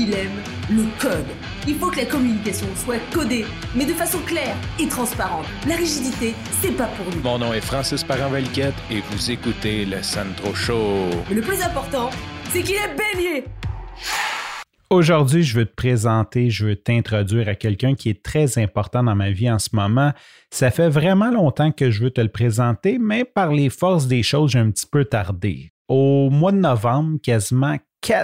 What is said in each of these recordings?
il aime le code. Il faut que la communication soit codée, mais de façon claire et transparente. La rigidité, c'est pas pour nous. Mon nom est Francis Parent-Valquette et vous écoutez le Sandro Show. Mais le plus important, c'est qu'il est bélier. Aujourd'hui, je veux t'introduire à quelqu'un qui est très important dans ma vie en ce moment. Ça fait vraiment longtemps que je veux te le présenter, mais par les forces des choses, j'ai un petit peu tardé. Au mois de novembre, quasiment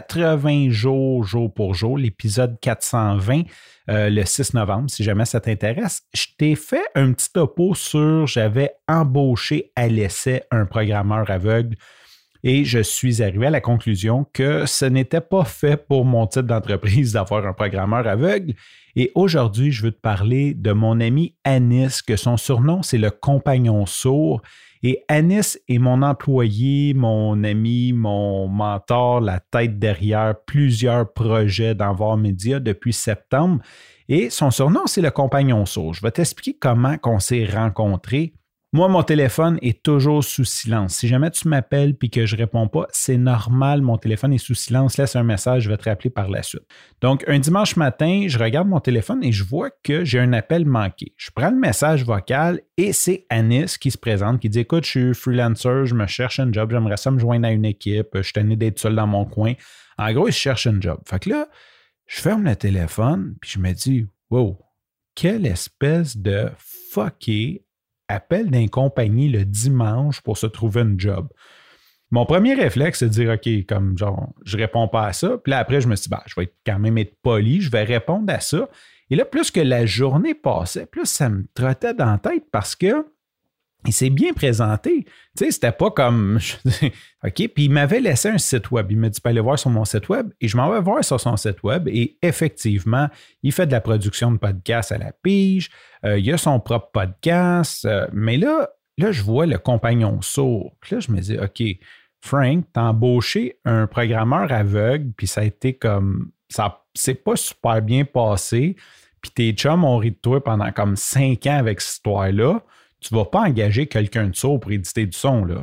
80 jours, jour pour jour, l'épisode 420, le 6 novembre, si jamais ça t'intéresse, je t'ai fait un petit topo sur j'avais embauché à l'essai un programmeur aveugle et je suis arrivé à la conclusion que ce n'était pas fait pour mon type d'entreprise d'avoir un programmeur aveugle. Et aujourd'hui, je veux te parler de mon ami Anis, que son surnom, c'est le compagnon sourd. Et Anis est mon employé, mon ami, mon mentor, la tête derrière plusieurs projets d'Envoi Média depuis septembre. Et son surnom, c'est le compagnon sourd. Je vais t'expliquer comment on s'est rencontrés. Moi, mon téléphone est toujours sous silence. Si jamais tu m'appelles et que je ne réponds pas, c'est normal, mon téléphone est sous silence. Laisse un message, je vais te rappeler par la suite. Donc, un dimanche matin, je regarde mon téléphone et je vois que j'ai un appel manqué. Je prends le message vocal et c'est Anis qui se présente, qui dit « Écoute, je suis freelancer, je me cherche un job, j'aimerais ça me joindre à une équipe, je suis tanné d'être seul dans mon coin. » En gros, il cherche un job. Fait que là, je ferme le téléphone puis je me dis « Wow, quelle espèce de fucké appel d'une compagnie le dimanche pour se trouver un job. » Mon premier réflexe, c'est de dire, OK, comme genre, je réponds pas à ça. Puis là, après, je me suis dit, je vais quand même être poli, je vais répondre à ça. Et là, plus que la journée passait, plus ça me trottait dans la tête parce que il s'est bien présenté. Tu sais, c'était pas comme, OK, puis il m'avait laissé un site web. Il m'a dit, aller voir sur mon site web. Et je m'en vais voir sur son site web. Et effectivement, il fait de la production de podcasts à la pige. Il a son propre podcast. Mais là, je vois le compagnon sourd. Puis là, je me dis, OK, Frank, t'as embauché un programmeur aveugle, puis ça a été comme, ça c'est pas super bien passé. Puis tes chums ont ri de toi pendant comme 5 ans avec cette histoire-là. Tu ne vas pas engager quelqu'un de sourd pour éditer du son, là.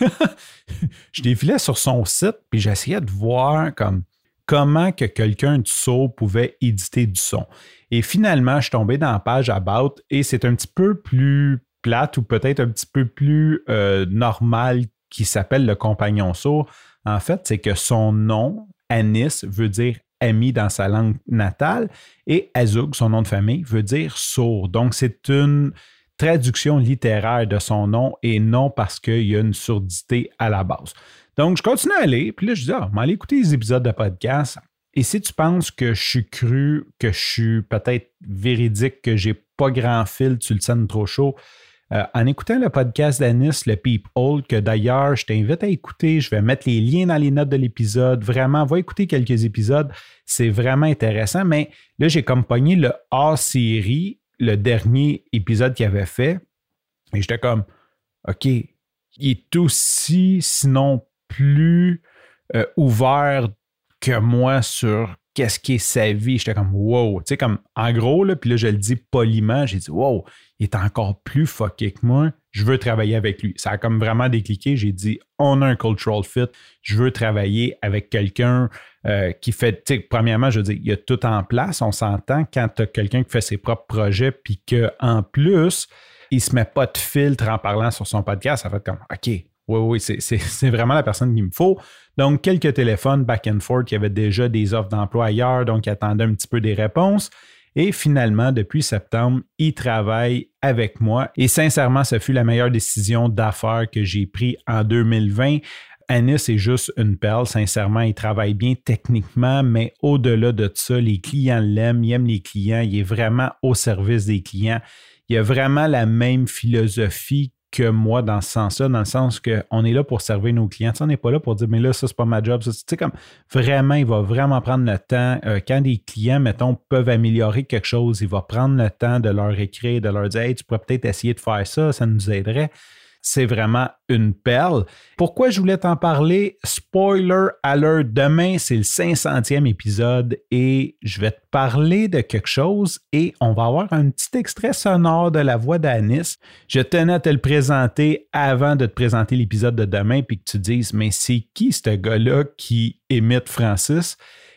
Je défilais sur son site, puis j'essayais de voir comment que quelqu'un de sourd pouvait éditer du son. Et finalement, je suis tombé dans la page About, et c'est un petit peu plus plate ou peut-être un petit peu plus normal qui s'appelle le compagnon sourd. En fait, c'est que son nom, Anis, veut dire ami dans sa langue natale, et Azug, son nom de famille, veut dire sourd. Donc, c'est une traduction littéraire de son nom et non parce qu'il y a une surdité à la base. Donc, je continue à aller, puis là, je dis, je vais aller écouter les épisodes de podcast. Et si tu penses que je suis cru, que je suis peut-être véridique, que j'ai pas grand fil sur le Sandro Show, en écoutant le podcast d'Anis, le Peephole, que d'ailleurs, je t'invite à écouter, je vais mettre les liens dans les notes de l'épisode. Vraiment, va écouter quelques épisodes, c'est vraiment intéressant. Mais là, j'ai comme pogné le hors-série, le dernier épisode qu'il avait fait, et j'étais comme, OK, il est aussi, sinon plus ouvert que moi sur qu'est-ce qui est sa vie. J'étais comme, wow, tu sais, comme, en gros, là, puis là, je le dis poliment, j'ai dit, wow, il est encore plus fucké que moi, je veux travailler avec lui. Ça a comme vraiment décliqué, j'ai dit, on a un cultural fit, je veux travailler avec quelqu'un qui fait, tu sais, premièrement, je veux dire, il y a tout en place, on s'entend quand tu as quelqu'un qui fait ses propres projets, puis qu'en plus, il se met pas de filtre en parlant sur son podcast, ça fait comme, OK, oui, c'est vraiment la personne qu'il me faut. Donc, quelques téléphones back and forth, il y avait déjà des offres d'emploi ailleurs, donc il attendait un petit peu des réponses. Et finalement, depuis septembre, il travaille avec moi. Et sincèrement, ce fut la meilleure décision d'affaires que j'ai prise en 2020. Anis est juste une perle. Sincèrement, il travaille bien techniquement, mais au-delà de ça, les clients l'aiment, il aime les clients, il est vraiment au service des clients. Il a vraiment la même philosophie que moi dans ce sens-là, dans le sens qu'on est là pour servir nos clients. On n'est pas là pour dire, mais là, ça, c'est pas ma job. Tu sais, comme vraiment, il va vraiment prendre le temps. Quand des clients, mettons, peuvent améliorer quelque chose, il va prendre le temps de leur écrire, de leur dire, hey, tu pourrais peut-être essayer de faire ça, ça nous aiderait. C'est vraiment une perle. Pourquoi je voulais t'en parler? Spoiler alert, demain, c'est le 500e épisode et je vais te parler de quelque chose et on va avoir un petit extrait sonore de la voix d'Anis. Je tenais à te le présenter avant de te présenter l'épisode de demain puis que tu dises, mais c'est qui ce gars-là qui imite Francis?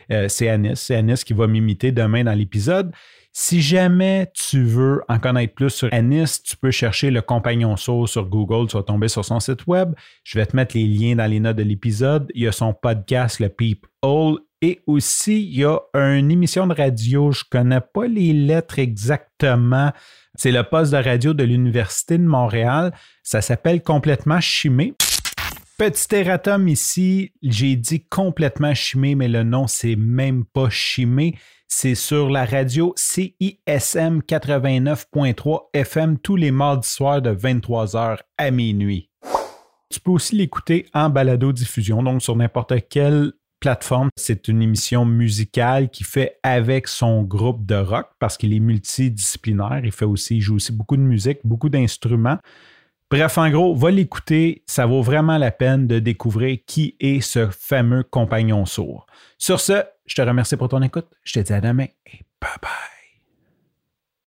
C'est Anis qui va m'imiter demain dans l'épisode. Si jamais tu veux en connaître plus sur Anis, tu peux chercher le Compagnon Sourd sur Google, tu vas tomber sur son site web. Je vais te mettre les liens dans les notes de l'épisode. Il y a son podcast, le Peep Hole. Et aussi, il y a une émission de radio, je ne connais pas les lettres exactement. C'est le poste de radio de l'Université de Montréal. Ça s'appelle Complètement Chimé. Petit erratum ici, j'ai dit Complètement Chimé, mais le nom, c'est même pas Chimé. C'est sur la radio CISM 89.3 FM tous les mardis soirs de 23h à minuit. Tu peux aussi l'écouter en balado-diffusion, donc sur n'importe quelle plateforme. C'est une émission musicale qu'il fait avec son groupe de rock parce qu'il est multidisciplinaire. Il joue aussi beaucoup de musique, beaucoup d'instruments. Bref, en gros, va l'écouter. Ça vaut vraiment la peine de découvrir qui est ce fameux Compagnon Sourd. Sur ce, je te remercie pour ton écoute. Je te dis à demain et bye bye.